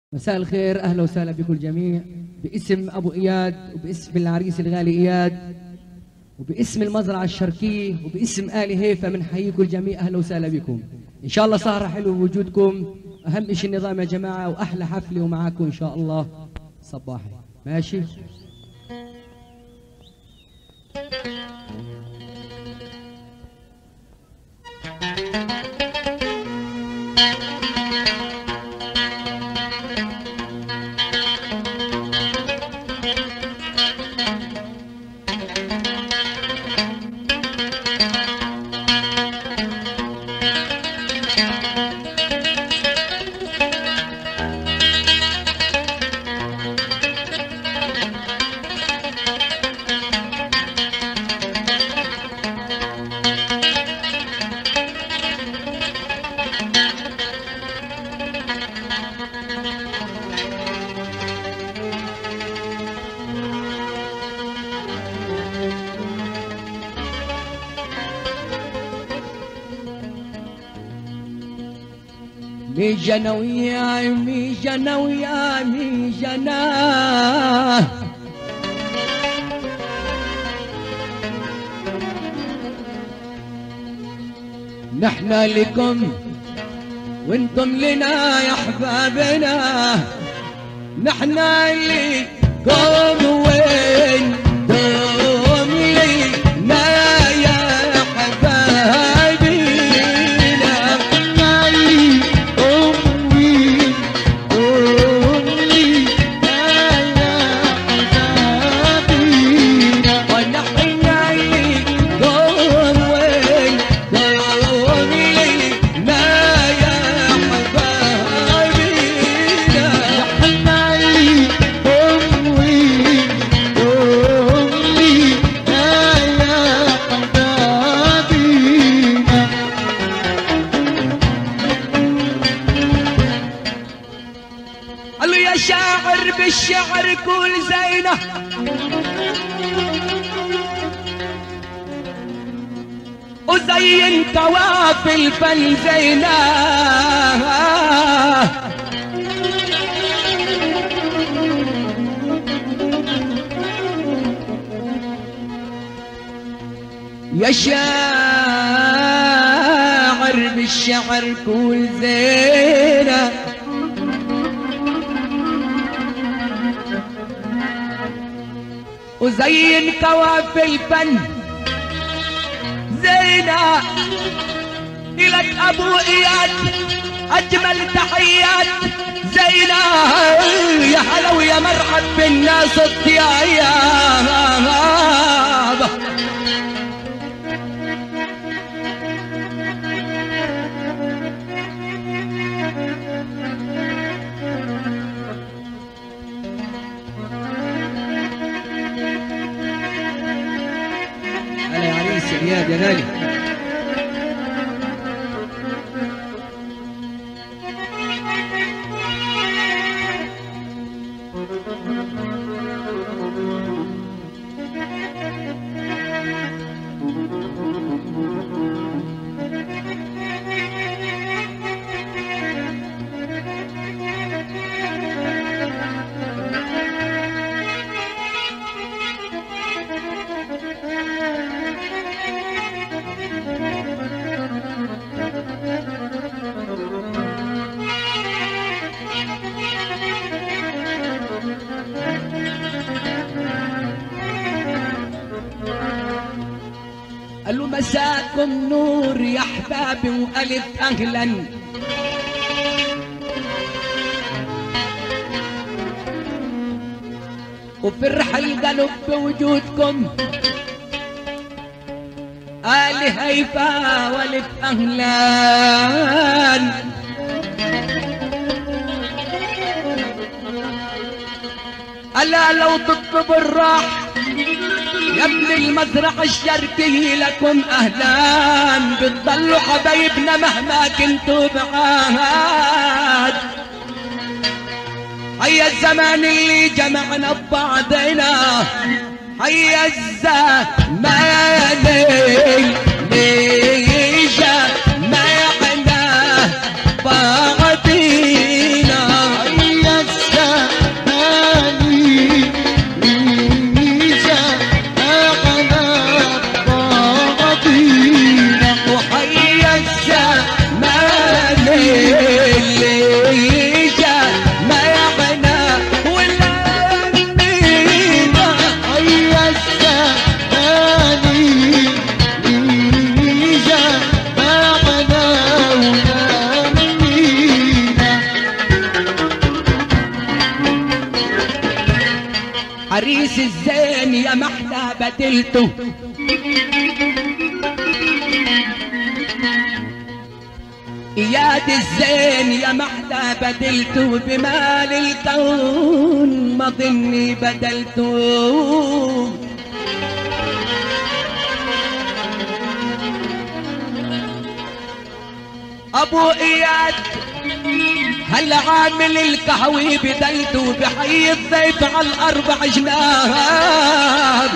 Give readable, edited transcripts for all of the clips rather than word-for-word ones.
مساء الخير، اهلا وسهلا بكم الجميع. باسم ابو اياد وباسم العريس الغالي اياد وباسم المزرعه الشرقيه وباسم ال هيفا بنحييكم الجميع، اهلا وسهلا بكم. ان شاء الله سهره حلوه بوجودكم، اهم شيء النظام يا جماعه، واحلى حفله ومعاكم ان شاء الله صباحي. ماشي؟ ميجانا وياي ميجانا وياي ميجانا، نحنا لكم وانتم لنا يا احبابنا، نحنا لكم وانتم لنا يا حبايبنا، شاعر بالشعر كل زينة، وزين كوافي الفن زينة، يا شاعر بالشعر كل زينة، وزين كوافي الفن زينة، إلك أبو إياد أجمل تحيات زينة، يا هلا ويا مرحب بالناس الطياب. يا عريس يا اياد يا غالي، قالوا مساكم نور يا احبابي والف اهلا، وفرح القلب بوجودكم آل هيفا والف اهلا، ألا لو تطلب الراحة يا ابن المزرعة الشرقية لكم أهلا، بتضلوا حبايبنا مهما كنتوا بعاد، هيا الزمان اللي جمعنا ببعضنا، هيا الزمان اللي جمعنا بعضنا، هيا عريس الزين يا محلى بدلته، اياد الزين يا محلى بدلته، بمال الكون ما ظني بدلته. ابو اياد هل عامل القهوي بدلته، بحي الضيف على الاربع جناب.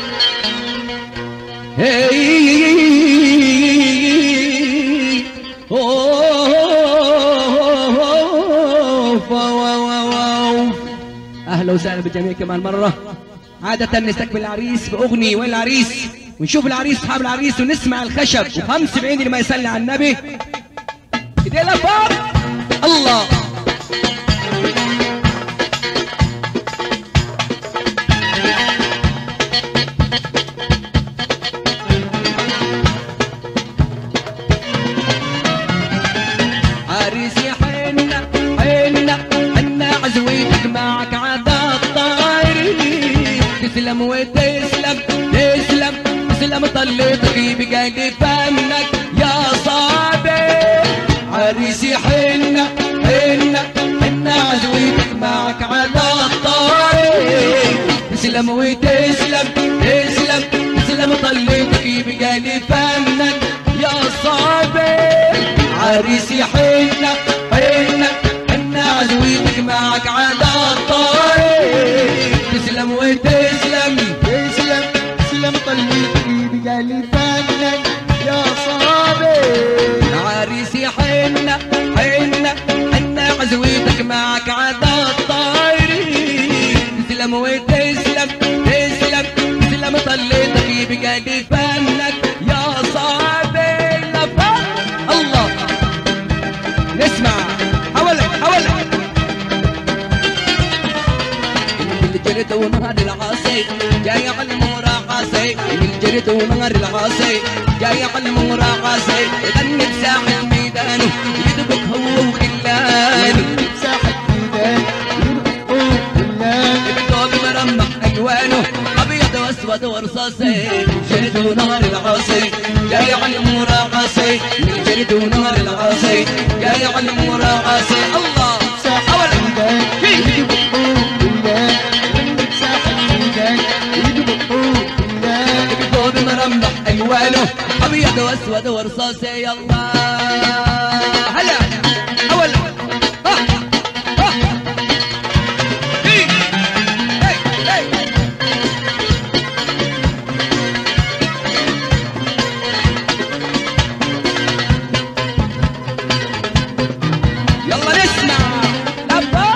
اهلا وسهلا بالجميع كمان مره. عاده نستقبل العريس باغني وين العريس، ونشوف العريس اصحاب العريس ونسمع الخشب، وخمس بعيد اللي ما يصلي على النبي ايدينا فوق. الله عريسي حنا حنا حنا عزويتك معك عادات طايرين. تسلم وتسلم تسلم تسلم طليتك بقلبي فنك يا صابر. عريسي حنا حنا حنا عزويتك معك عادات طايرين. تسلم وتسلم تسلم تسلم طليتك بقلبي فنك يا صابر. عريسي حنا حنا حنا عزويتك معك عادات طايرين. تسلم وتسلم تسلم تسلم طليتك بقلبي فنك يا صابر. عريسي حنا حنا حنا عزويتك معك عادات طايرين. تسلم وتسلم تسلم تسلم طليتك بقلبي فنك يا صابر. الله نسمع حولك حولك. الجرد ونهر العاصي جاي على المراقصي، الجرد ونهر العاصي جاي على المراقصي. يغني بساحل ميدانه يدبك هو وخلانه، بساحل ميدانه يدبك هو وخلانه. بثوب مرمح الوانه ابيض واسود ورصاصي. الجرد ونهر العاصي جاي على المراقصي، الجرد ونهر العاصي جاي على المراقصي. الله بساحل ميدانه يدبك هو وخلانه، بساحل ميدانه يدبك هو وخلانه. بثوب مرمح الوانه ابيض واسود ورصاصي. يلا هلا اول يلا نسمع لبا.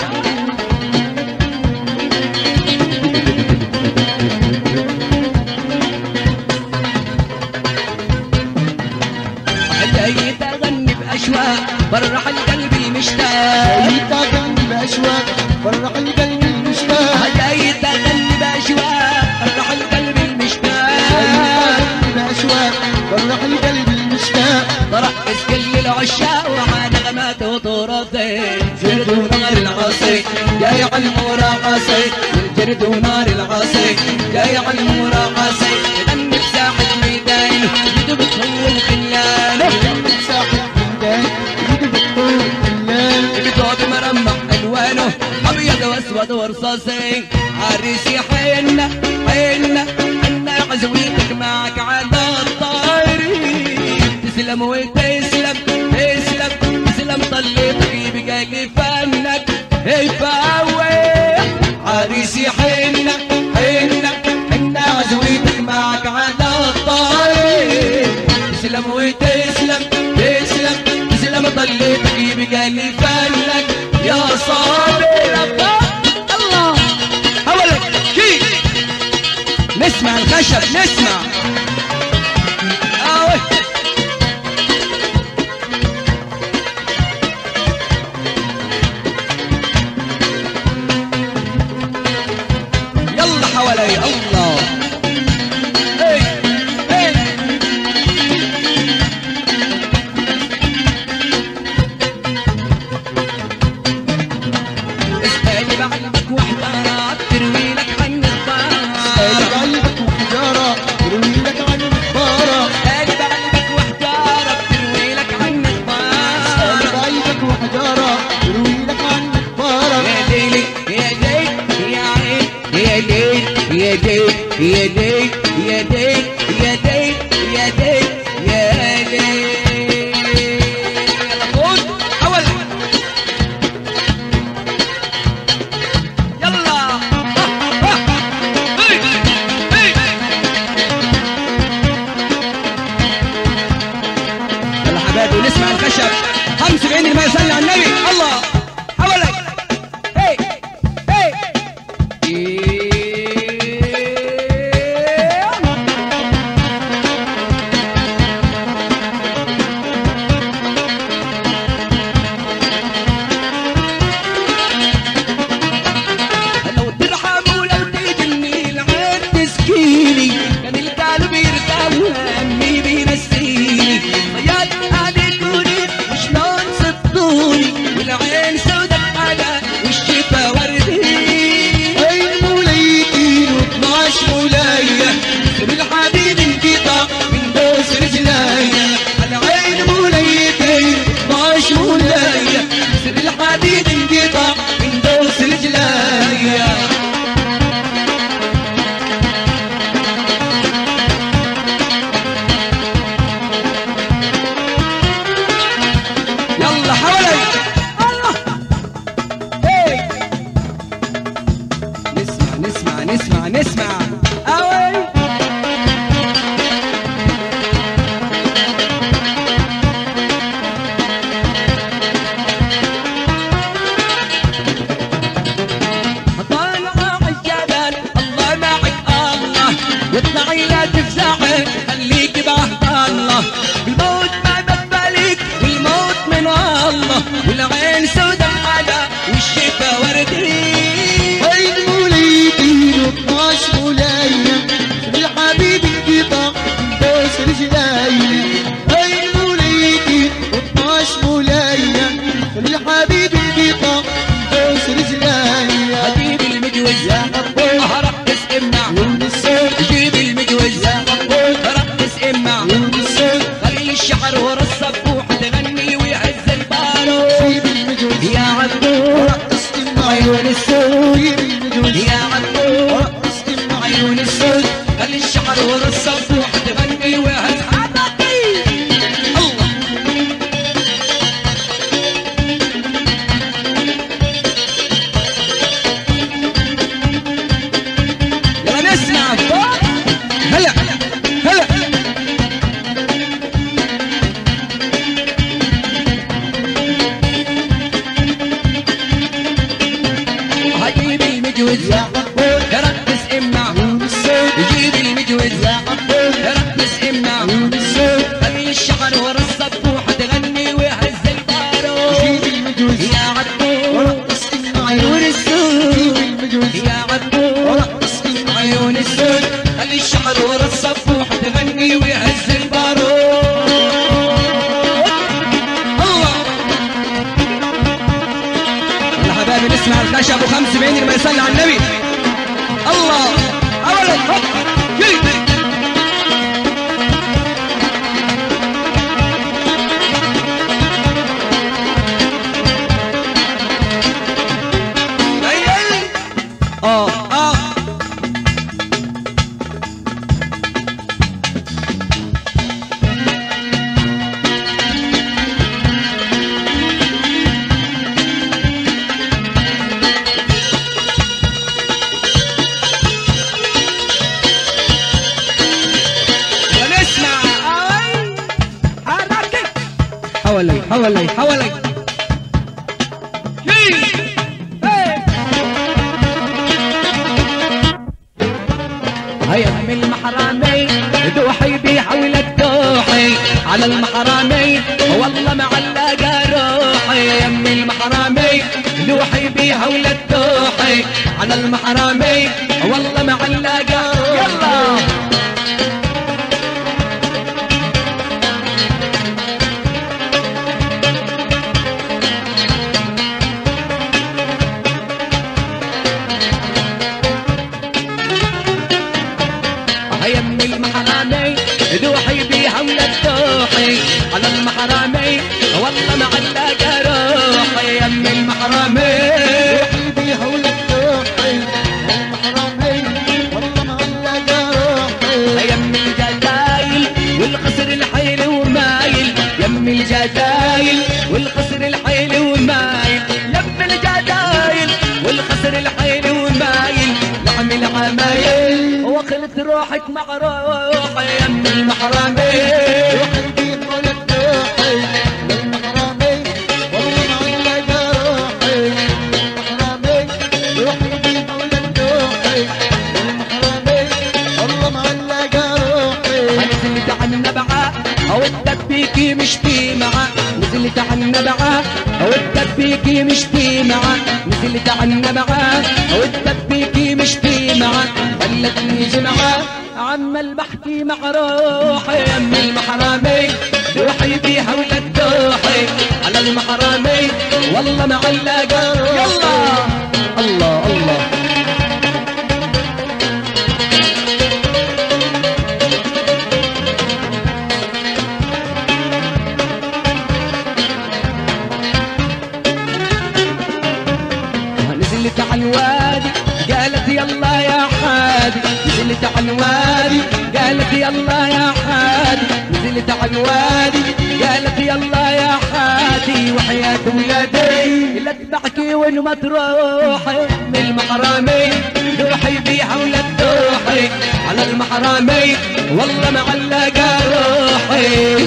جايت اغني باشواق فرح القلب المشتاق. جايت اغني باشواق فرح القلب المشتاق. جايت اغني باشواق فرح القلب المشتاق. جايت اغني باشواق فرح القلب المشتاق. ترقص كل العشاق ومع نغمات وطرافي. جرد ونار العاصي جاي على المراقصي، الجرد ونار العاصي جاي على المراقصي. يغني بساحة ميدان يدبك هو وخلانه، بساحل ميدانه يدبك هو وخلانه. بثوب مرمح الوانه ابيض واسود ورصاصي. عريسي حنا حنا حنا عزويتك معك عادات طايرين. تسلم وتسلم تسلم تسلم طليتك بقلبي فنك يفاوح. عريسي حنا حنا حنا عزويتك معك عادات طايرين. تسلم وتسلم تسلم تسلم طليتك بقلبي فنك يا صابر. الله حولك كي نسمع الخشب نسمع اوه. يلا حوالي الله هي هي. اسألي بعلمك واحتارات تروي لك عن يدي يدي يدي يدي يدي يدي ونسمع الخشب 75 اللي ما يصلي على النبي الله حولك هي هي لو ترحم ولو تجني العين تسكيني كان القلب يرتاح وهمي بينسيني والعين سودك على والشفا وردي عين موليتين و12 مولاية بالحبيب انقطع من دوس رجلايا العين موليتين و12 مولاية بالحبيب انقطع من دوس رجلايا يلا حولك نسمع اوي طالعة عالجبل الله معك الله واطلعي لا تفزعي خليك بعهد الله الموت ما ببالك والموت من الله والعين سودا على والشفا وردي مولاية الحبيب انقطع دوس رجلايا عين موليتي و12 مولاية الحبيب انقطع دوس رجلايا جيب المجوز يا قبول رقص امنع جيب المجوز يا قبول رقص امنع خلي الشعر ورا الصبوح تغني ويعز البارو جيب المجوز يا عبدو رقص امنع عيون السود جيب المجوز يا عبدو عيون السود خلي الشعر ورا الصبوح تغني ويعز حبيبي الله يلا نسمع هلا هلا هجيب المجوز يا قبول رقص امنع جيب المجوز يا قبول رقص امنع خلي الشعر ورا الصبوح تغني ويهز البارو جيب المجوز يا عبدو رقص امنع عيون السود جيب المجوز يا عبدو رقص امنع عيون السود خلي الشعر ورا الصبوح تغني ويهز البارو الله يا حبايبي نسمع الخشب و75 اللي ما يصلي على النبي الله اولا هوب حوالي هيا من المحرامي دوحي بيحولك دوحي على المحرامي والله معلقة روحي يم المحرامي دوحي بيحولك دوحي على المحرامي والله معلقة يلا يم المحرامي دوحي بيها ولد دوحي على المحرامي والله معلقة روحي يم المحرامي دوحي بيها ولد دوحي على المحرامي والله روحك مع روحي يم المحرمين وقلبي مولد روحي للمحرمين والله معلق روحي للمحرمين وقلبي مولد روحي للمحرمين والله معلق روحي نزلت عن نبعة او الدبيكي مش في معاه نزلت عن نبعة او الدبيكي مش في معاه نزلت عن نبعة او الدبيكي مش في معاه خلتني جمعة عمال بحكي مع روحي يم المحرمين روحي بيها ولد روحي على المحرمين والله معلقة يلا الله الله نزلت على الوادي قالت يلا يا حادي نزلت على الوادي قالت يلا يا حادي نزلت على الوادي قالت يلا يا حادي وحياة ولادي لا تبحكي وين ما تروحي من المحرمين روحي بيها ولا تروحي على المحرمين والله معلقة روحي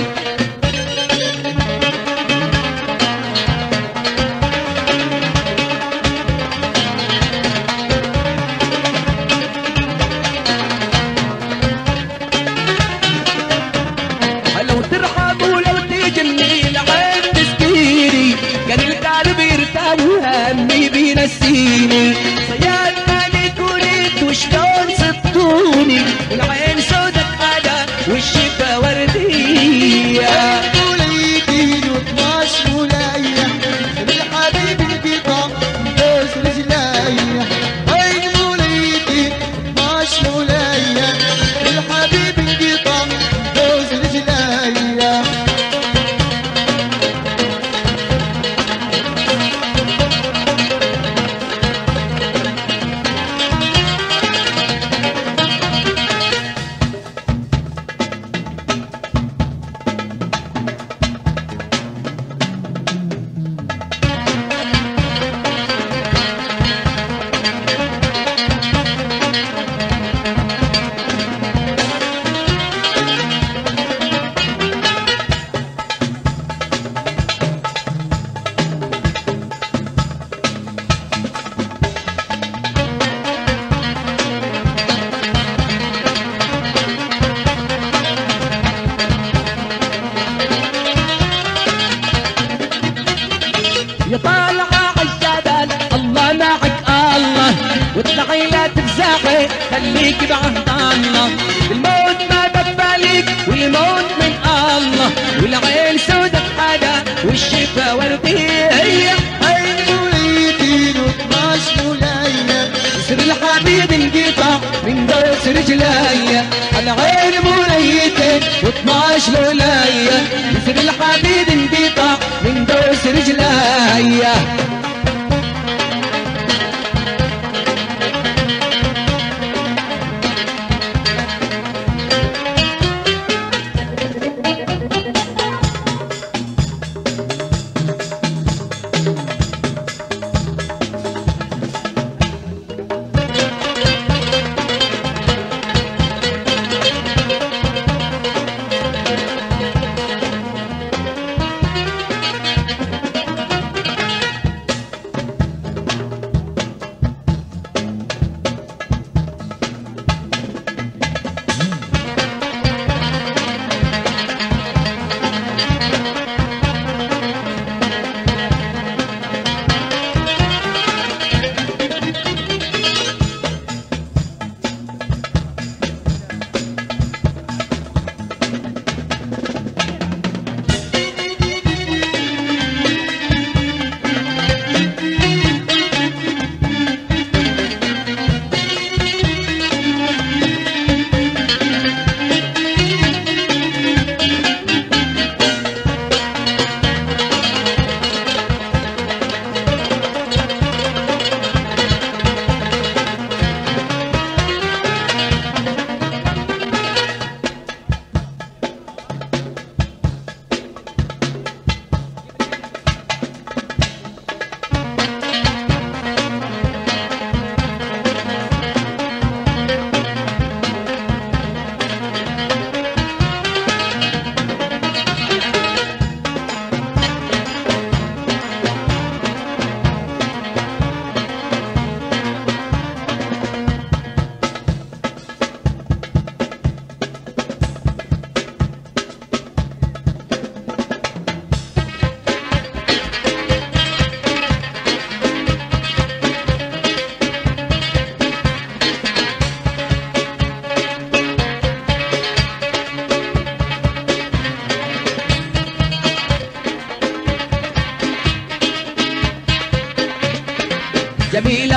لو ترحب ولو تجني العين تسكيني كان القلب يرتاب وهمي بينسيني صياد مالي كنت وشلون صدتوني العين سودة حدا والشفا وردية وليدي وطماش ولاية بالحبيب انقطع دوس رجلايا عين وليدي وطماش ولاية بالحبيب انقطع دوس رجلايا يا طالعة عالجبل الله معك الله واطلعي لا تفزعي خليك بعهد الله الموت ما دبالك والموت من الله والعين سودة حدا والشفا وردية عين وليدي وطماش ولاية يصير الحبيب انقطع من دوس رجليا العين موليتين و12 لولاية يصير الحبيب انقطع من دوس رجليا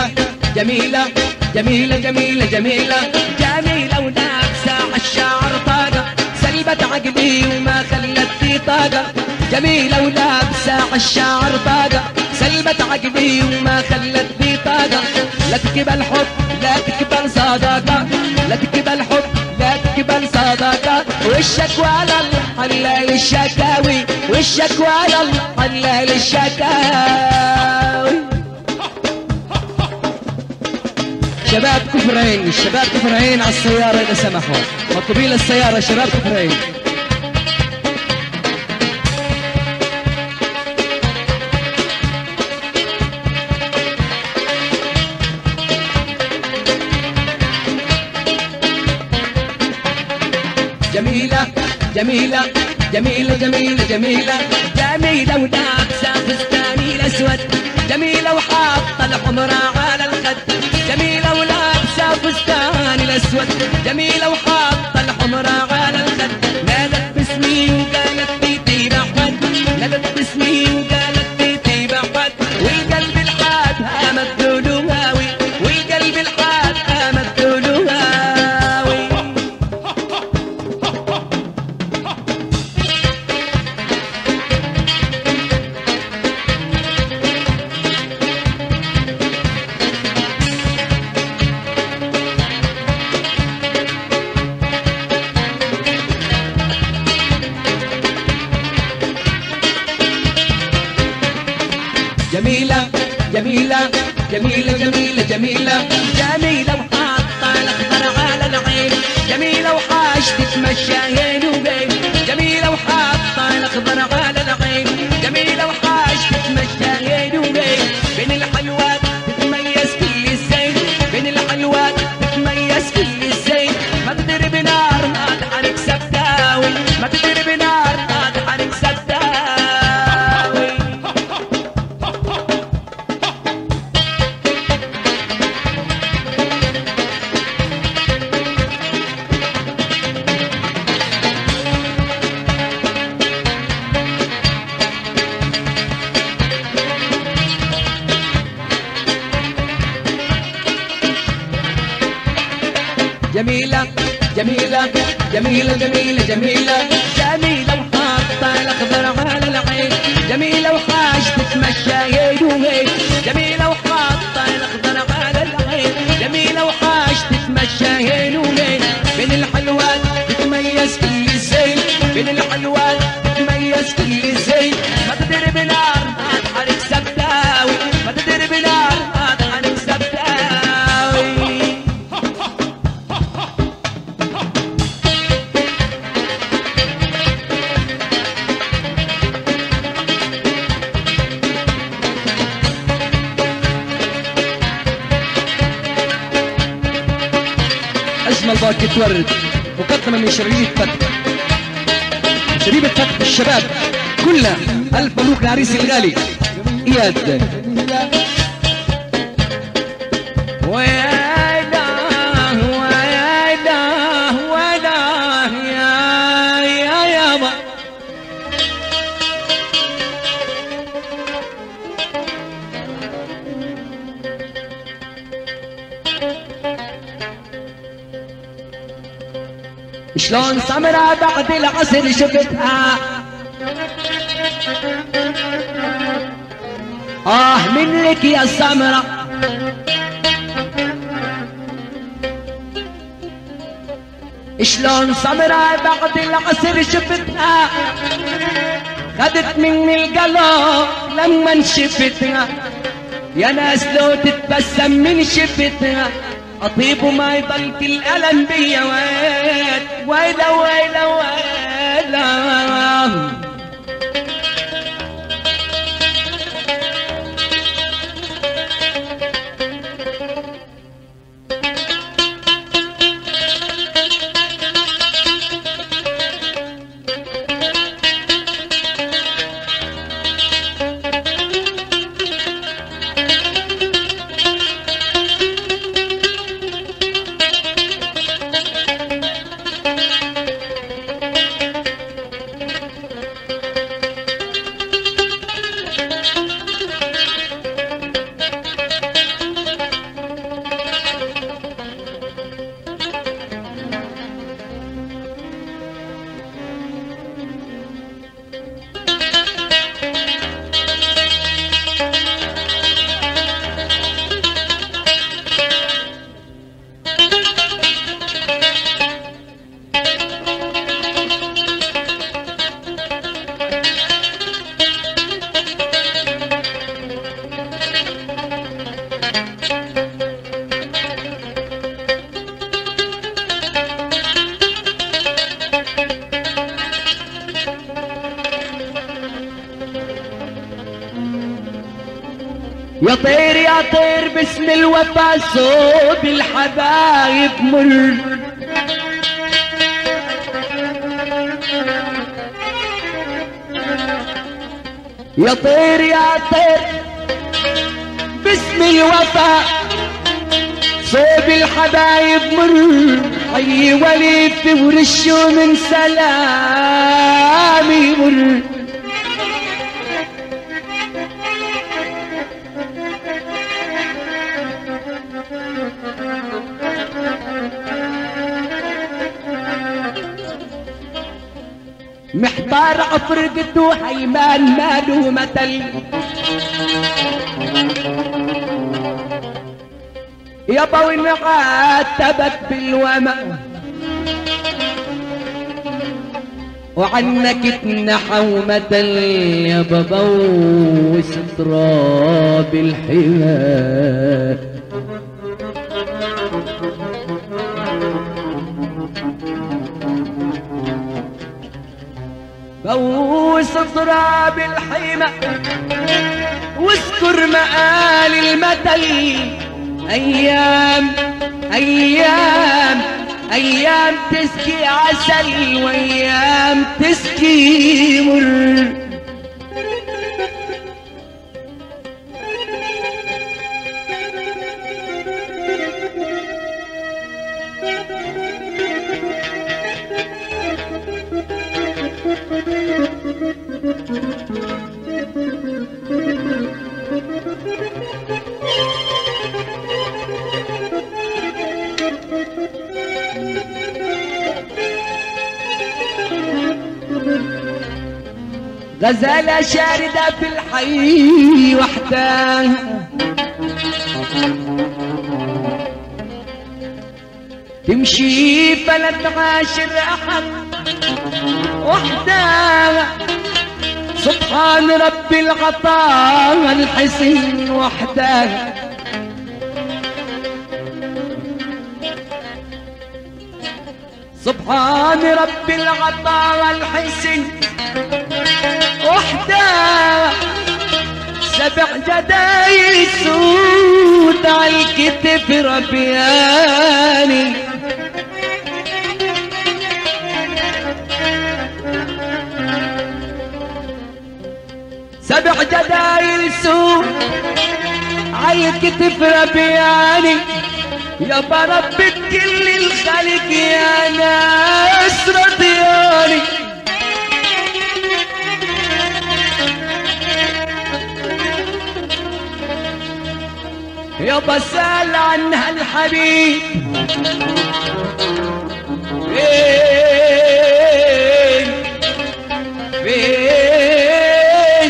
جميلة جميلة جميلة جميلة جميلة جميلة ولابسة عالشعر طاقة سلبت عقلي وما خلتني طاقة جميلة ولابسة عالشعر طاقة سلبت عقلي وما خلتني طاقة لا تقبل حب لا تقبل صداقة لا تقبل حب لا تقبل صداقة والشكوى لله حلال الشكاوي والشكوى لله حلال الشكاوي شباب كفرين الشباب كفرين على السيارة إذا سمحوا مطلوبين للسيارة شباب كفرين جميلة جميلة جميلة جميلة جميلة جميلة ولابسة فستاني الأسود جميلة وحاطة الحمرة على الخد جميلة ولابسة فستاني الأسود جميلة وحاطة الحمرة على الخد نادت باسمي وقالت بيتي بأحمد نادت باسمي وقالت بيتي بأحمد والقلب الحاد هامت دلوهاوي والقلب الحاد هامت دلوهاوي جميلة جميلة جميلة جميلة جميلة جميلة وحاطة الأخضر على العين جميلة وحاش تتمشى هين وبين جميلة وحاطة الأخضر على العين جميلة وحاش تتمشى هين وبين بين الحلوات تتميز كل الزين بين الحلوات تتميز كل الزين ما تدري بنار ما تحرك سبتاوي ما تدري بنار ما تحرك سبتاوي جميلة جميلة جميلة جميلة جميلة جميلة وحاطة الأخضر على العين جميلة وحاش تتمشى هيد وهيد جميلة وحاطة الأخضر على العين جميلة وحاش تتمشى هيد وهيد بين الحلوات تتميز كل الزين بين الحلوات تتميز كل الزين ما تدري بنار ما تحرك سبتاوي ما تدري بنار ما تحرك سبتاوي أجمل باكت ورد مقدمة من شريبة فتح شريبة فتح الشباب كلها ألف مبروك لعريسي الغالي إياد ويدا ويدا ويدا يا يابا شلون سمرة بعد العصر شفتها منك يا سمرة شلون سمرة بعد العصر شفتها خدت مني القلب لما شفتها يا ناس لو تتبسم من شفتها أطيب وما يضل كل ألم بيا ويلا ويلا ويلا يا طير يا طير باسم الوفا صوب الحبايب مر. يا طير يا طير باسم الوفا صوب الحبايب مر. حي وليف ورشه من سلامي مر. محتار افرقته هيمان ماله مثل. يابا وان عاتبك بالوما وعنك اتنحى مثل. يا بابا وستراب الحمى بوس تراب الحيمة واذكر مآل المثل. أيام أيام أيام تسقي عسل وأيام تسقي مر. غزالة شاردة في الحي وحدها تمشي فلا تعاشر أحد وحدها. سبحان رب العطاء الحسن وحدها. سبحان رب العطاء الحسن وحدها. سبع جدايل سود عالكتف ربياني. سبع جدايل سود عالكتف ربياني. يابا رب كل الخلق يا ناس رضياني. يابا سأل عنها الحبيب فين فين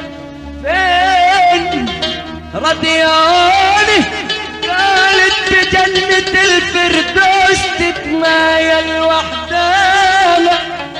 فين رضياني. قالت بجنة الفردوس تتمايل وحدها.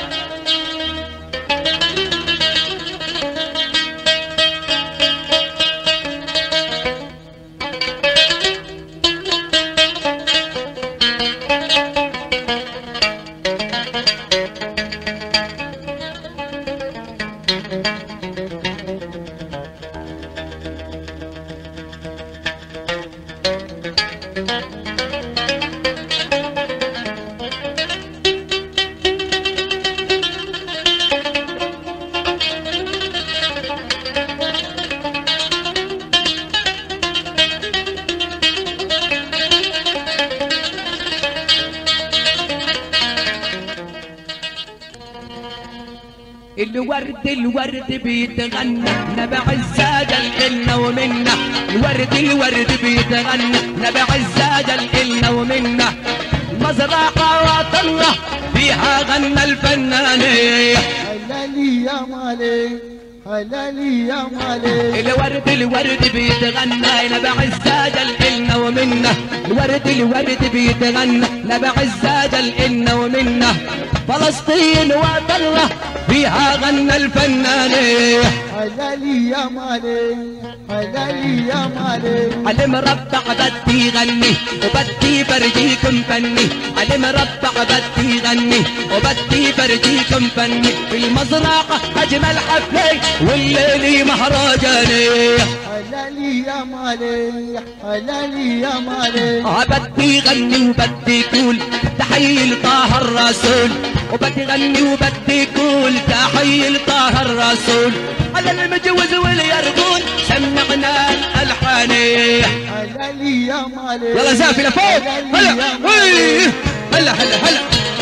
الورد بيتغنى نبع الزاجة الإلنا ومنا. الورد بيتغنى نبع الزاجة الإلنا ومنا. المزرعة وطننا فيها غنى الفنان. حلالي يا مالي حلالي يا مالي. الورد بيتغنى نبع الزاجة الإلنا ومنا. الورد بيتغنى نبع الزاجة الإلنا ومنا. فلسطين وطننا فيها غنى الفنان. حلالي يا مالي حلالي يا مالي. علي مربع بدي غني وبدي فرجيكم فني. علي مربع بدي غني وبدي فرجيكم فني. في المزرعة أجمل حفلة والليل مهرجاني. حلالي يا مالي حلالي يا مالي. بدي غني وبدي كول تحيي لطه الرسول. وبدي غني وبدي كول تحيي لطه الرسول. على المجوز واليرغون سمعنا الألحان. حلالي يا مالي. يلا زافي لفوق. هلا هلا هلا هلا.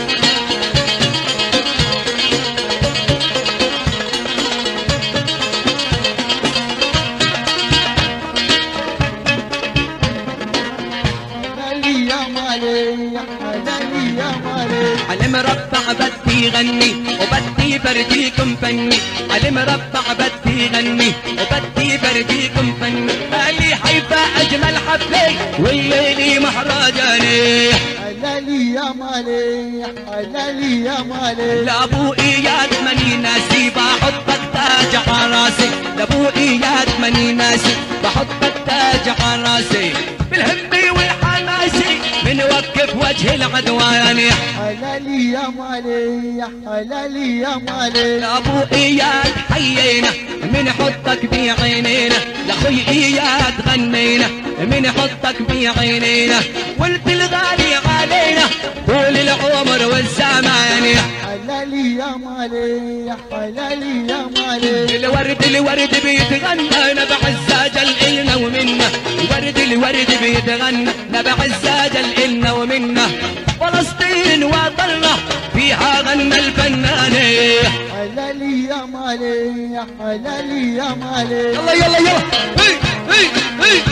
علي مربع بدي غني وبدي فرجيكم فني. علي مربع بدي غني وبدي فرجيكم فني. مالي حيفا أجمل حفلة والليل مهرجاني. حلالي يا مالي حلالي يا مالي. لابو اياد ماني ناسي بحط التاج على راسي. لابو اياد ماني ناسي بحط التاج على راسي. بالهم والحماسي بنوقف وجه العدوان. حلالي يا مالي حلالي يا مالي. لابو اياد حيينا من حطك بعينينا. لاخوي اياد غنينا من حطك بعينينا. وانت الغالي علينا طول العمر والزمان. حلالي يا مالي حلالي يا مالي. الورد بيتغنى نبع الزاجل إلنا ومنا. الورد بيتغنى نبع الزاجل إلنا ومنا. فلسطين وطننا فيها غنى الفنان. حلالي يا مالي حلالي يا مالي. يلا يلا يلا. هي هي هي.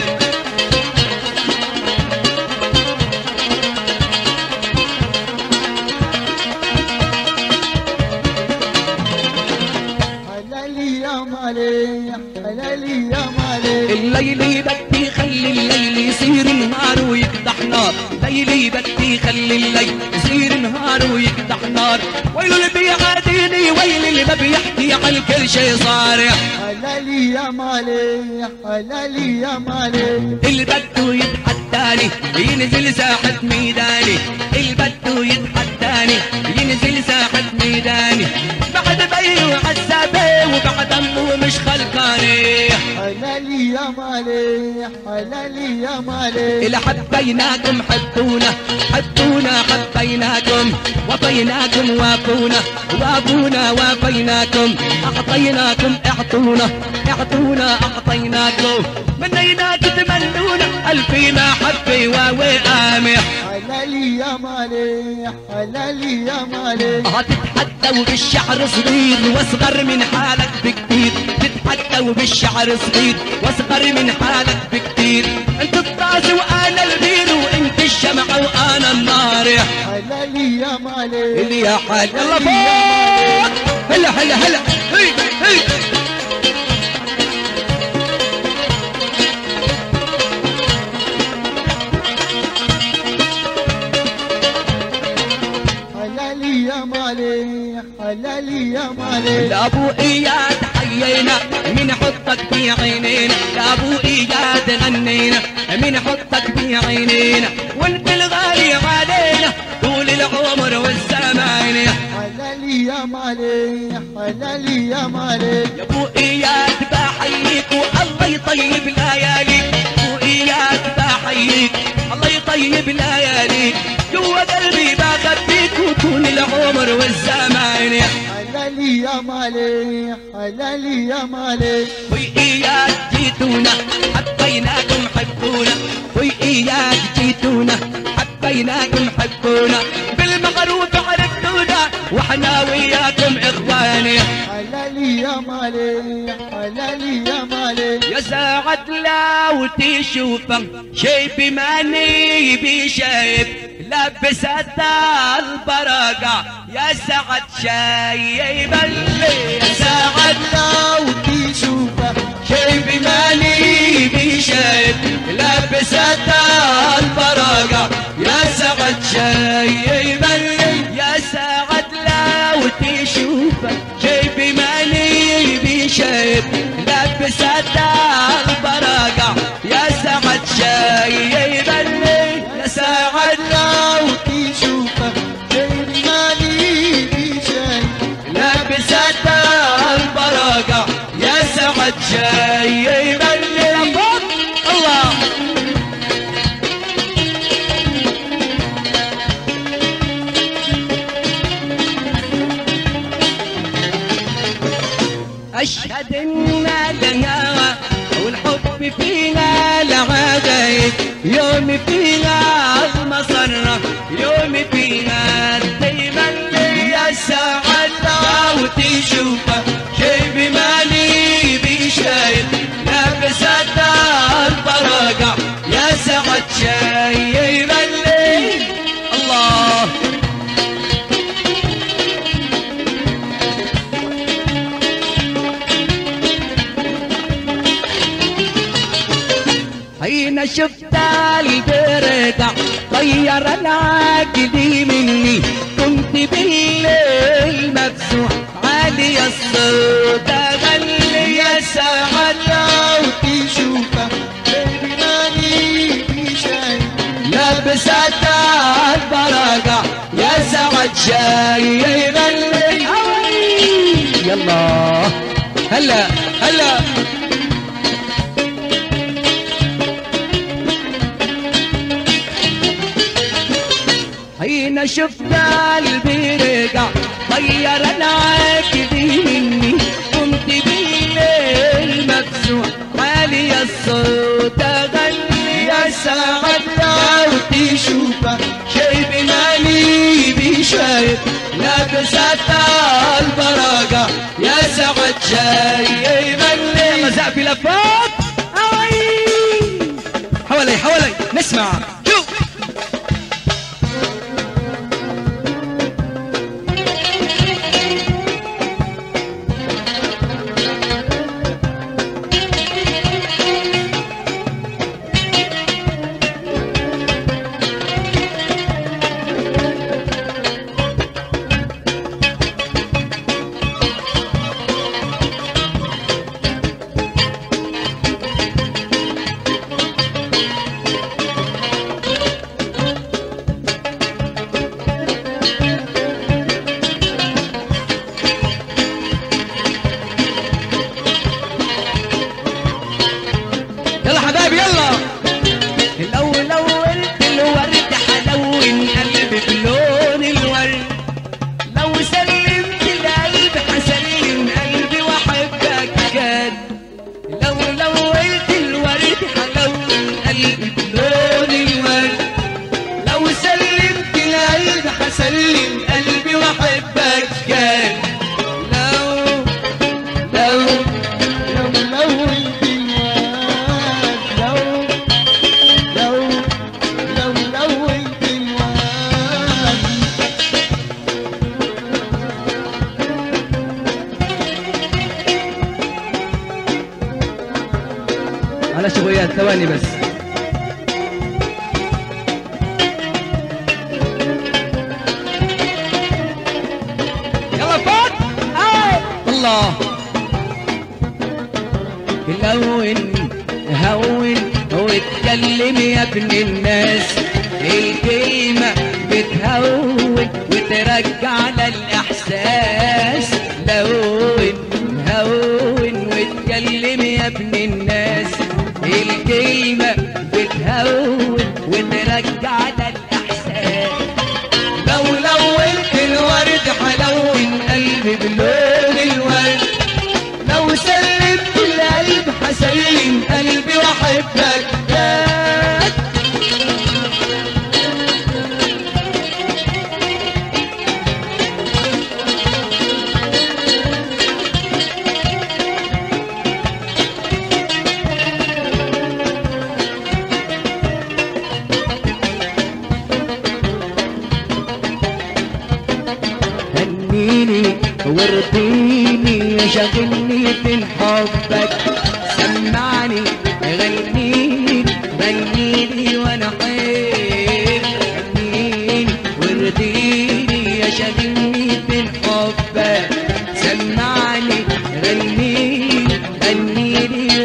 حلالي يا مالي حلالي يا مالي. الليل بدي خلي الليل يصير نهار ويقدح نار. ليلي بدي خلي الليل يصير نهار ويقدح نار. ويل اللي بيعاديني ويل اللي ما بيحكي عن كل شي صار. حلالي يا مالي حلالي يا مالي. اللي بده يتحداني ينزل ساحة ميداني. اللي بده يتحداني ينزل ساحة ميداني. بعد بي وعذابي وبعد امه مش خلقاني. حلالي يا مالي حلالي يا مالي. اللي حبيناكم حبونا حبونا حبيناكم. وفيناكم وافونا وابونا وفيناكم. اعطيناكم اعطونا اعطونا اعطيناكم. منيناك تمنونا الف محبه ووئام. حلالي يا مالي حلالي يا مالي. تتحدوا بالشعر صغير واصغر من حالك بكتير. تتحدوا بالشعر صغير واصغر من حالك بكتير. انت الطاس وانا البير وانت الشمعة وانا النار. حلالي يا مالي. اللي يا حال يلا فوق. هلا هلا هلا. هي هي. حلالي يا مالي حلالي يا مالي. لابو اياد حيينا من حطك بعينينا. لابو اياد غنينا من حطك بعينينا. وانت الغالي علينا طول العمر والزمان. حلالي يا مالي حلالي يا مالي. يا ابو اياد بحييك والله يطيب لياليك. ابو اياد بحييك الله يطيب لياليك. جوا قلبي بخبيك وطول العمر والزمان. حلالي يا مالي حلالي يا مالي. وإياد جيتونا حبيناكم حبونا. وإياد جيتونا حبيناكم حبونا. بالمغروب عرفتونا واحنا وياكم اخواني. حلالي يا مالي حلالي يا مالي. يا ساعد لو تشوفه شي بماني بشايب لبست البرقع. يا سعد شايب اللي يا سعد لو تشوفه شي بماني بشايب لبست البرقع. يا سعد شايب اللي يا سعد لو تشوفه شي لابسة البراقع يا سعد شايبني يا سعد لو تشوفه غير مالي بشاي لابسة البراقع يا سعد شايبني الله أشهد إن الهوى والحب فينا لعجايب يوم فينا المسرة يوم فينا دايما يا سعد لو تشوفه شيب مالي بشايب لابسة البراقع يا سعد شايب الليل الله حين شفت البرقع طير العقل مني كنت بالليل مفزوع عالي الصوت اغني يا سعد لو تشوفه غير مالي بشاي لابسة البراقع يا سعد شايب الليل يلا هلا هلا حين شفت البرقع طير العقل مني كنت بالليل مفزوع عالي الصوت اغني يا سعد لو تشوفه شايب مالي بشايب لابسة البراقع يا سعد شايب الليل مزاق في لفات حوالي حوالي نسمع شوف سلم قلبي واحبك كان لو انت الواد لو انت الواد على شويات ثواني بس الله هون واتكلم يا ابن الناس الكلمة بتهون وترجع للإحساس هون واتكلم يا ابن الناس الكلمة بتهون وترجع للإحساس لونت الورد حلون قلبي بلون الورد لو سلمت القلب حسلم قلبي واحبك وارضيني شغلني في حبك سمعني غنيني وانا حير غنيني وارضيني شغلني في حبك سمعني غنيني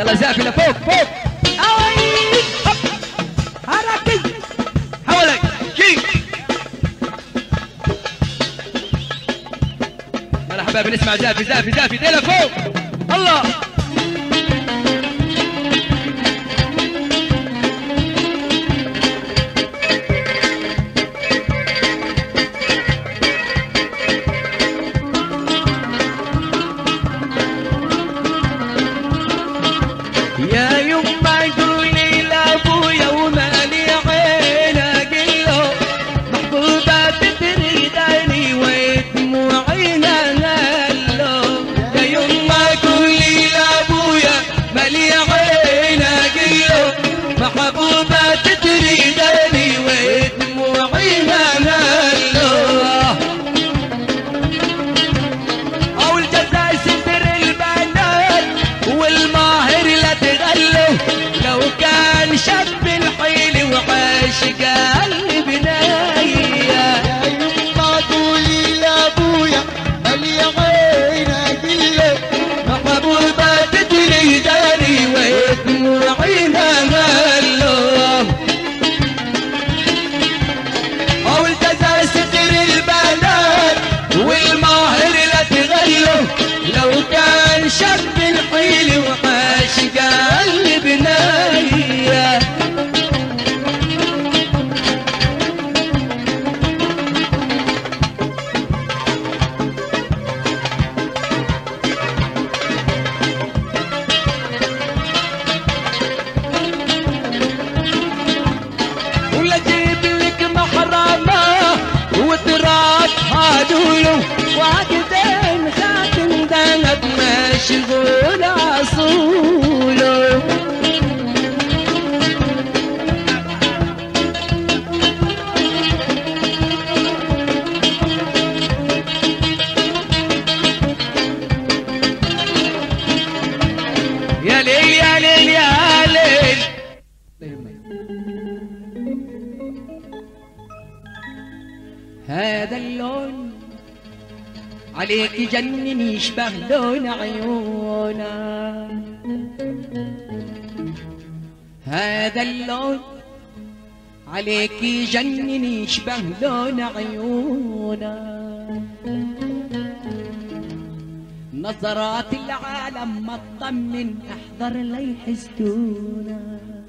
يلا زافي لفوق فوق. اوي حركي حولك شي. يلا حبايبي نسمع زافي زافي زافي ديلا فوق. الله يا يما قولي لابويا ومالي عينه قله محبوبه تريدني ودموعي نهله. يا يما قولي لابويا مالي عينه قله محبوبه تريدني ودموعي نهله. او الجزاء ستر البنات والماهر لا تغلو لو كان شاب الحيل وعاشق قلبنا. يا يما قولي لابويا مالي عينه قله محبوبة تريدني ودموعي نهله. او الجزاء ستر البنات والماهر لا تغلو لو كان شاب الحيل وعاشق قلبنا. ولا جيب لك محرمة وتراب هادوله وعقدين خاتم ذهب مشغول عصوله. يا ليل يا ليل يا ليل. هذا اللون عليك يجنن يشبه لون عيونا. هذا اللون عليك يجنن يشبه لون عيونا. نظرات العالم ما تطمن احذر لا يحسدونا.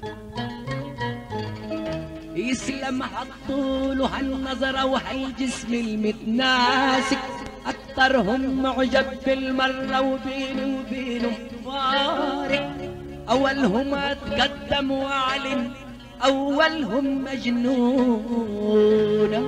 يسلم هالطول وهالنظرة وهالجسم المتناسق أكترهم معجب بالمرة وبيني وبينهم فارق. أولهم أتقدم وأعلن أولهم مجنون.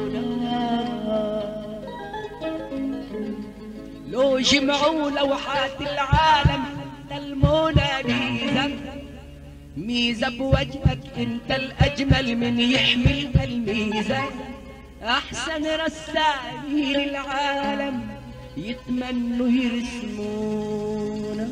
لو جمعوا لوحات العالم الموناليزا ميزة بوجهك انت الاجمل من يحمل الميزة. احسن رسامين العالم يتمنوا يرسمونا.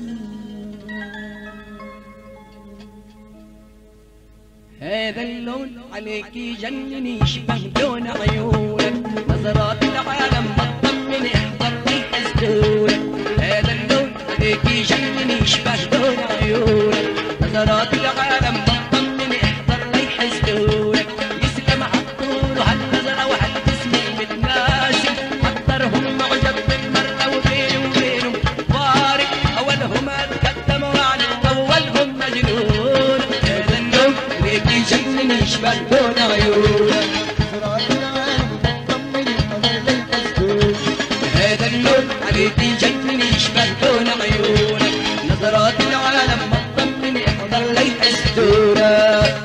هذا اللون عليك يجنن يشبه لون عيونك. نظرات العالم ما تطمن احضر لي يحسدونك. هذا اللون عليك يجنن يشبه لون عيونك. نظرات العالم بطمن احضر لي يحسدونك. يسلم هالطول وهالنظرة وهالجسم المتناسق أكترهم معجب بالمرة وبيني وبينهم فارق. أولهم أتقدم وأعلن أولهم مجنون. هذا اللون ليك يجنن يشبه لون عيونك. نظرات العالم بتطمن احذر لا يحسدوك. هذا اللون عليك يجنن يشبه لون عيونك. نظرات العالم بطمن احضر لا يحسدونك.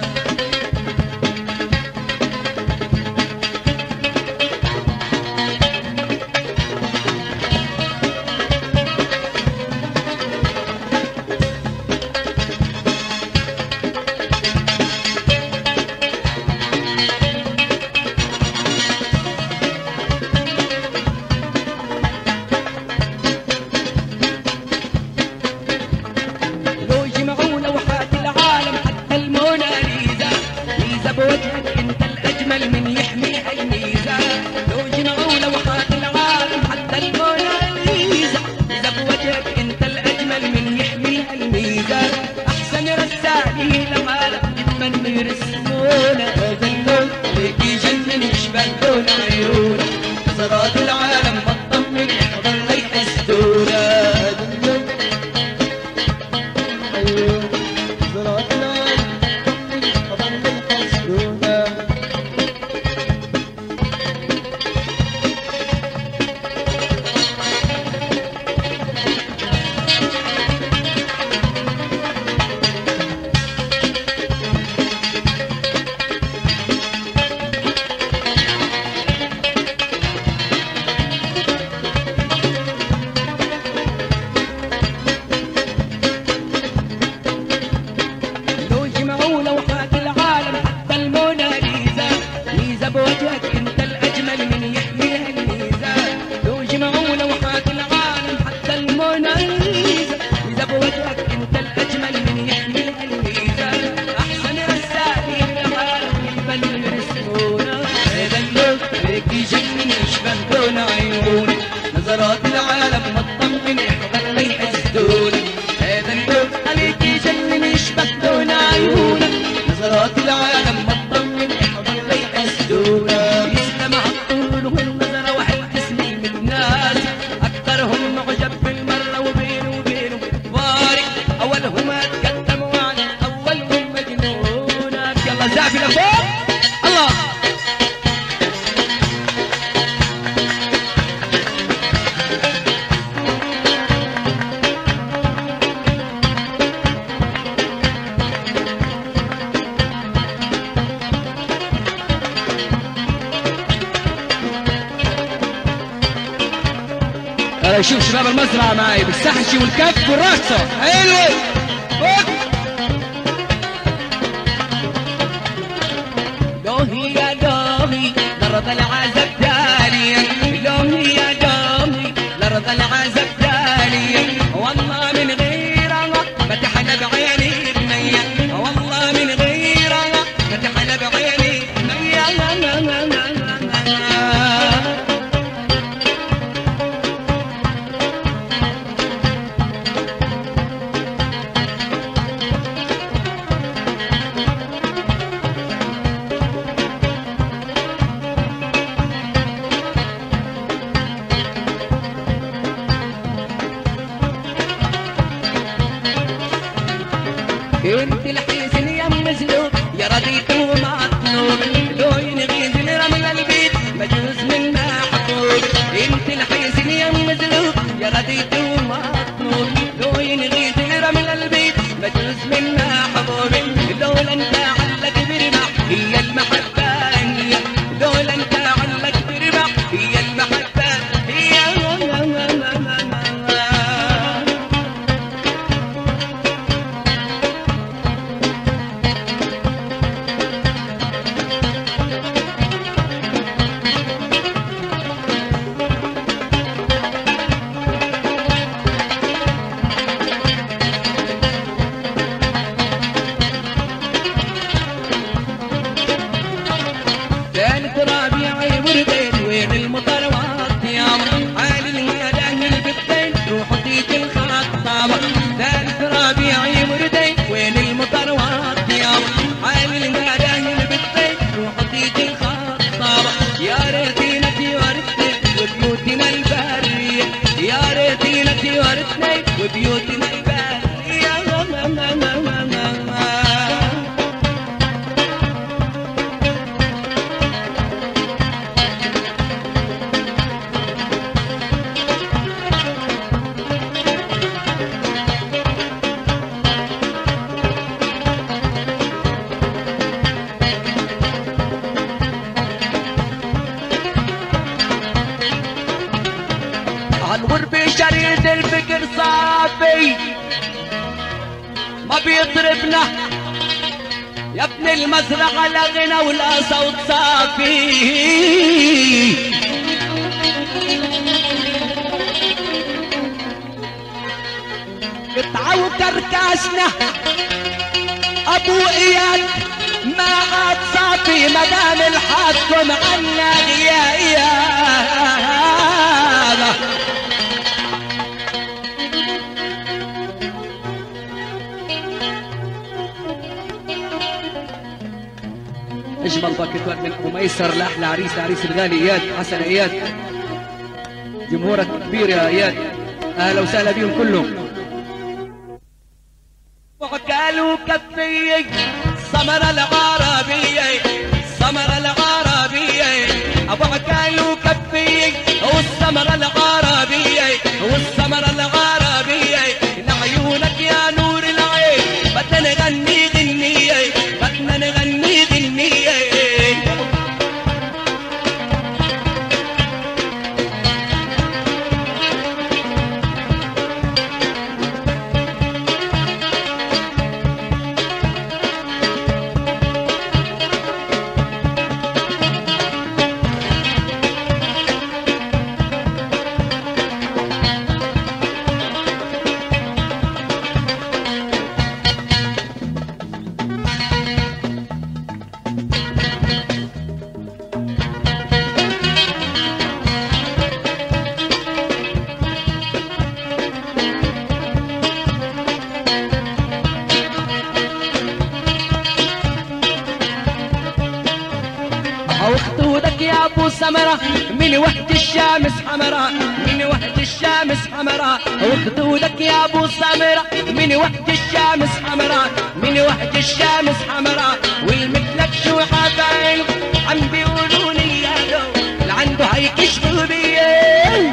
شوف شباب المزرعة معاي بالسحشي والكف والرقصة. حلو. دوهي يا دوهي لرض العزب تالي، دوهي يا دوهي لرض العزب تالي، والله من غيرها فتحنا بعيني بنية، والله من غيرها فتحنا بعيني بنية. انت الحسن يا مزلوب يا رديت ومطلوب، لو ينغيز رمل البيت مجوز من محبوب. انت الحسن يا مزلوب يا رديت ومطلوب، لو ينغيز رمل البيت مجوز من محبوب. لولا انت علك برمح هي المحبة هي، لولا انت علك برمح هي المحبة هي. ثالث ربيعي وردين وين المطر والطياب، عالي المدن البتين روح ديك الخطابة. ثالث ربيعي وردين وين المطر والطياب، عالي المدن البتين روح ديك الخطابة. يا ريتينا تورثني وبيوتنا البرية، يا ريتينا تورثني وبيوتنا البرية. عالغرب شريد الفكر صافي ما بيضربنا، يا ابن المزرعة لا غنى ولا صوت صافي. قطعة وكركاسنا ابو اياد ما عاد صافي، مدام الحاكم عنا غيابة. اجمل باكيتات من ابو ميسر لاحلى عريس، عريس الغالي اياد حسن اياد. جمهورك كبير يا اياد، اهلا وسهلا بيهم كلهم. وعقال كفي سمر العربية، سمر العربية، ابو عقال كفي والسمر العربية، والسمر العربية. لعيونك يا نور العين بدنا نغني غنية، بدنا نغني غنية. وخدودك يا ابو سمرة من وقت الشمس حمراء، من وقت الشمس حمراء. وخدودك يا ابو سمرة من وقت الشمس حمراء، من وقت الشمس حمراء. والمثلك شو حبايب عم بيقولوا لي يا لو اللي عنده هيكشفوا بيه.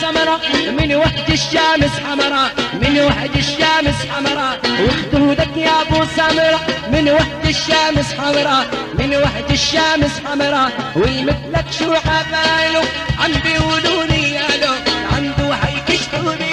سمراء من وحد الشمس حمراء من وحد الشمس حمراء وخدودك يا ابو سمراء من وحد الشمس حمراء من وحد الشمس حمراء والمثلك شو عباله عم بيقولوني يا لو عنده حيكشفوني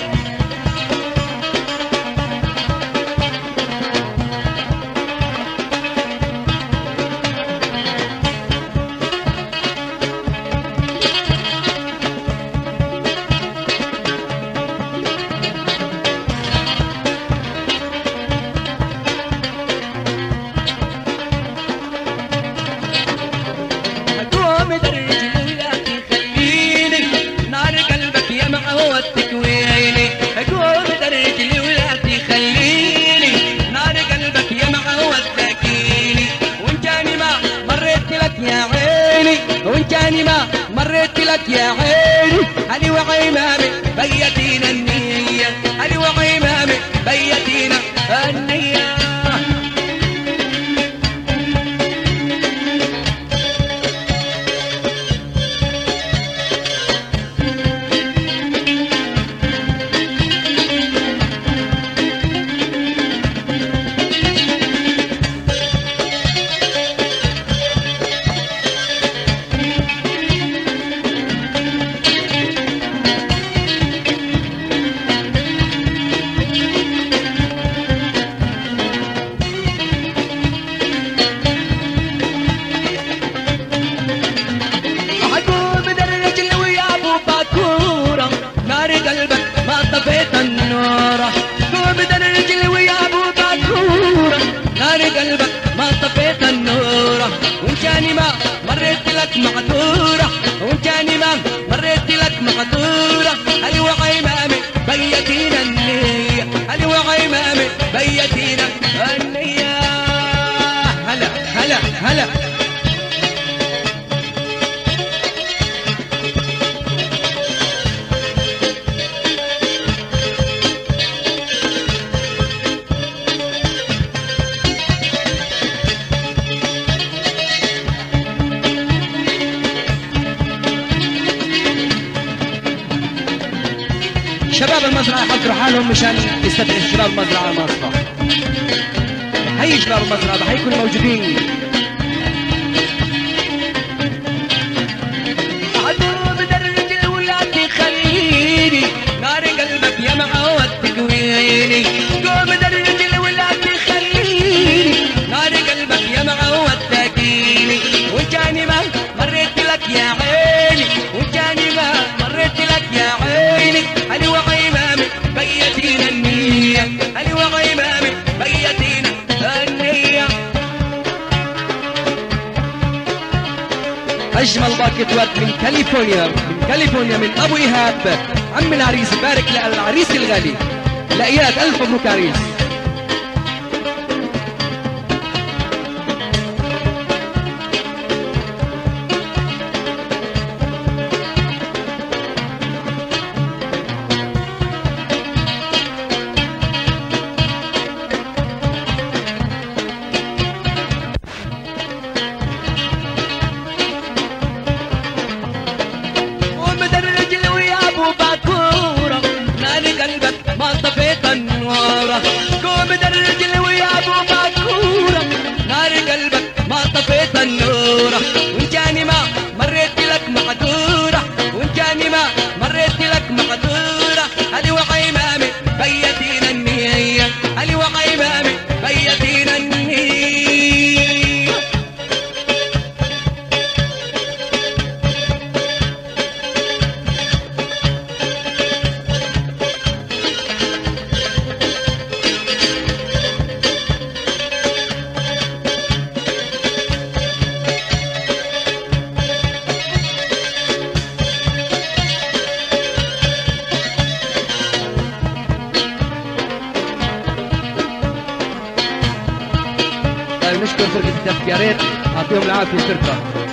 ما مريت لك يا عيني علي وعمامي بيتينا النية علي وعمامي بيتينا النية قلبك ما طفيت النورة وانجاني ما مريت لك معذورة وانجاني ما مريت لك معذورة علي وعمامي بيتينا النية علي وعمامي بيتينا النية هلا هلا هلا شباب المزرعة يحضروا حالهم مشان يستدعي شباب المزرعة على المسرح. هي شباب المزرعة حيكونوا موجودين. عدو بدرج الولاد يخليني نار قلبك يا معود تقويني قوم بدرج الولاد يخليني نار قلبك يا معود تقيني وجاني ما مريت لك يا عيني وجاني ما مريت لك يا عيني علي وعمامي بيتينا النية علي وعمامي بيتينا النية أجمل باكت ورد من كاليفورنيا من أبو إيهاب عم العريس بارك للعريس الغالي لإياد ألف مبروك عريس. قوم درج ويا ابو باكوره نار قلبك ما طفيت النوره وانجاني ما مريت لك معذوره وانجاني ما مريت لك معذوره علي وعمامي بيتينا النية علي وعمامي بيتينا النية نشكر فرقة الدفك يا ريت اعطيهم العافية الفرقة.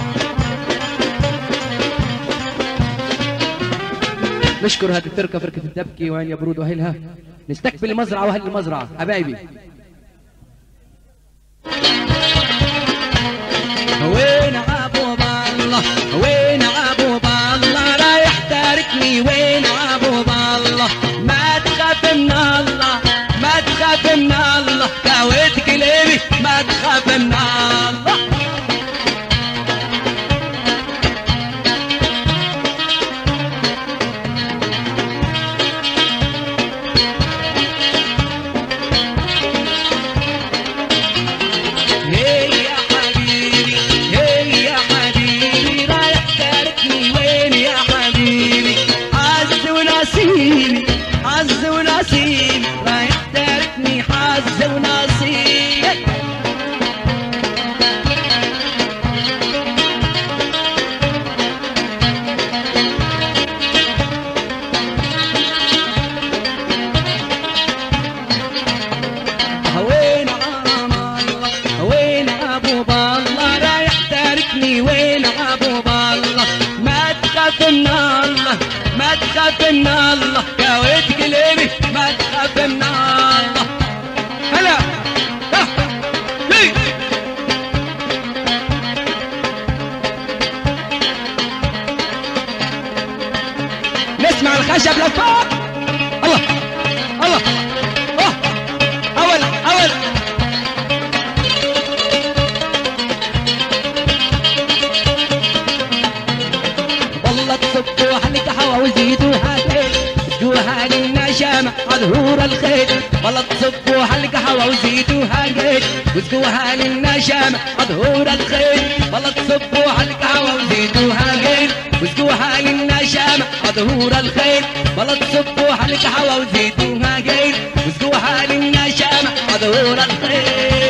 نشكر هذه الفرقة فرقة الدبكي وعين يا برود واهلها. نستقبل المزرعة واهل المزرعة حبايبي. وين ابو بالله وين ابو بالله رايح تاركني تاركني وين ابو بالله ما تخاف من الله ما تخاف من الله داويت قلبي ما تخاف من الله حظ ونصيب رايح تاركني حظ ونصيب وين عم الله وين ابو بالله رايح تاركني وين ابو بالله ما تخاف من الله ما تخاف من الله كويت قلبي ما تخاف من الله هلا نسمع الخشب لفوق الله الله اول والله تصبوا عليك هوا وزيدوها زيدوها للنشامة عظهور الخيل والله تصبوا عليك هوا وزيدوها قيل وزقوها للنشامة عظهور الخيل والله تصبوا عليك هوا وزيدوها قيل وزقوها للنشامة عظهور الخيل والله تصبوا عليك هوا وزيدوها قيل وزقوها للنشامة عظهور الخيل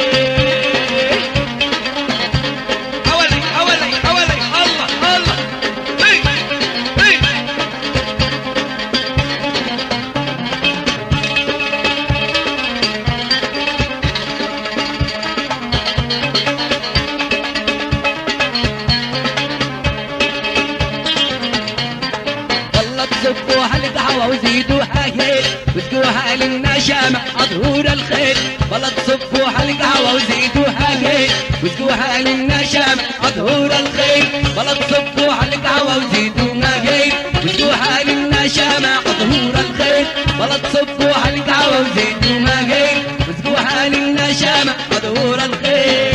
صبوها للقهوة وزيدوها هيل وزقوها للنشامة عظهور الخيل والله تصبوها للقهوة وزيدوها هيل وزقوها للنشامة عظهور الخيل والله تصبوها للقهوة وزيدوها هيل وزقوها للنشامة عظهور الخيل والله تصبوها للقهوة وزيدوها هيل وزقوها للنشامة عظهور الخيل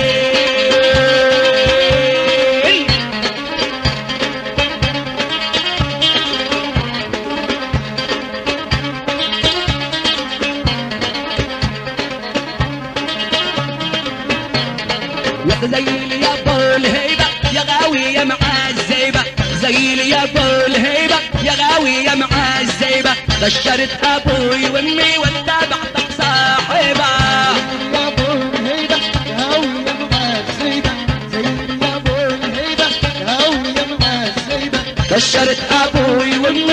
زيل يا ابو الهيبه يا غاوي يا مع الزيبه زيل يا ابو الهيبه يا غاوي يا مع الزيبه بشرت ابوي وامي واتبعتك صاحبه يا ابو الهيبه يا غاوي يا مع الزيبه زيل يا ابو الهيبه يا غاوي يا مع الزيبه بشرت ابوي وامي